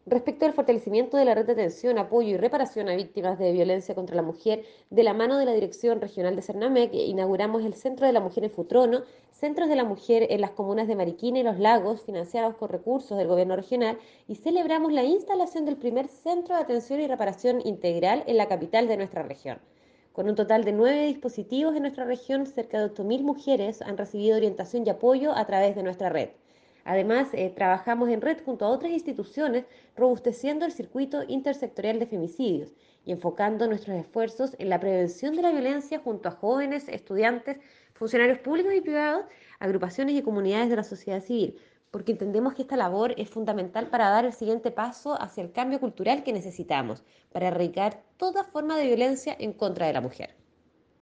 Respecto al fortalecimiento de la red de atención, apoyo y reparación a víctimas de violencia contra la mujer, de la mano de la Dirección Regional de Cernamec, inauguramos el Centro de la Mujer en Futrono, Centros de la Mujer en las comunas de Mariquina y Los Lagos, financiados con recursos del gobierno regional, y celebramos la instalación del primer Centro de Atención y Reparación Integral en la capital de nuestra región. Con un total de 9 dispositivos en nuestra región, cerca de 8.000 mujeres han recibido orientación y apoyo a través de nuestra red. Además, trabajamos en red junto a otras instituciones, robusteciendo el circuito intersectorial de femicidios y enfocando nuestros esfuerzos en la prevención de la violencia junto a jóvenes, estudiantes, funcionarios públicos y privados, agrupaciones y comunidades de la sociedad civil, porque entendemos que esta labor es fundamental para dar el siguiente paso hacia el cambio cultural que necesitamos, para erradicar toda forma de violencia en contra de la mujer.